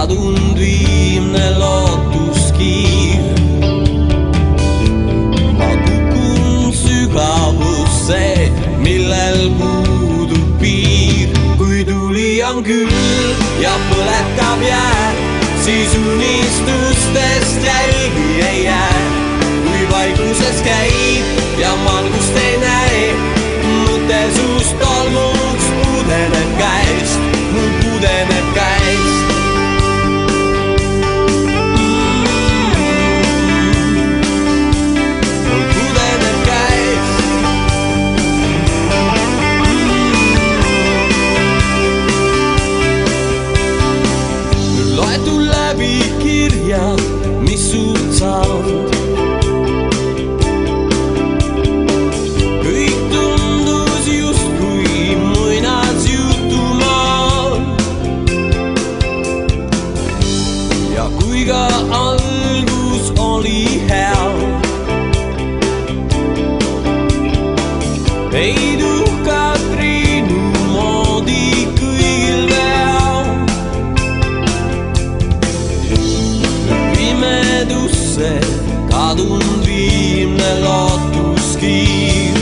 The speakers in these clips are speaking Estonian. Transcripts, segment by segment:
kadunud viimne lootuskiir. Ma kukun sügavusse, millel puudub piir. Kui tuli on küll ja põletab jää, siis unistustest jälgi ei jää. Kui vaikuses käib ja valgust ei näe, mõte suust tolmuks pudeneb käest, mul pudeneb käest. Mul pudeneb käest. Nüüd loetud läbi kirja, mis suurt saanud. Kuiga algus oli hea, ei tuhka Triinu moodi kõigil veal. Pimedusse kadunud viimne lootuskiir.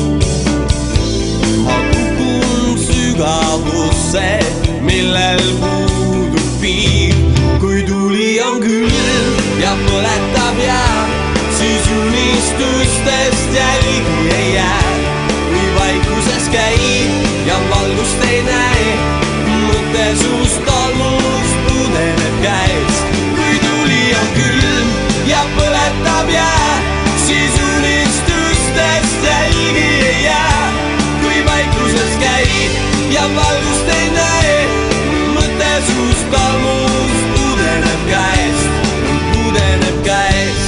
Ma kukun sügavusse, millel puudub piir. Kui tuli on küll ja põletab jää, siis unistustest jälgi ei jää. Kui vaikuses käib ja valgust ei näe, mõte suust tolmust pudeneb käest. Kui tuli on küll ja põletab jää, siis unistustest jälgi ei jää. Kui vaikuses käib ja valgust ei näe, mõte suust tolmust pudeneb käest, pudeneb käest.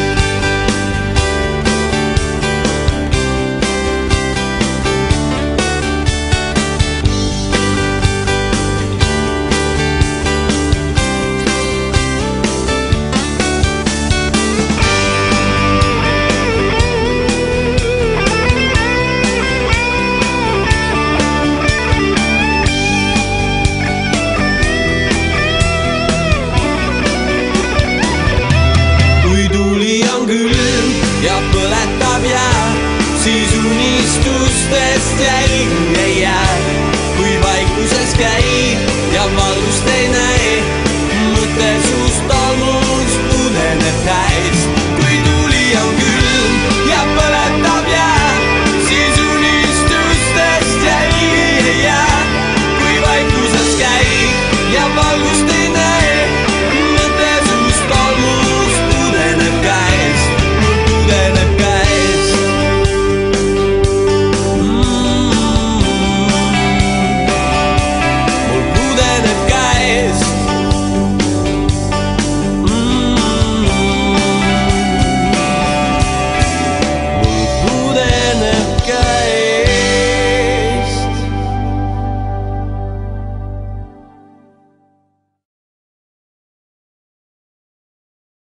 Ja põletab jää, siis unistustest jälgi ei jää. Kui vaikuses käib ja valgust ei näe,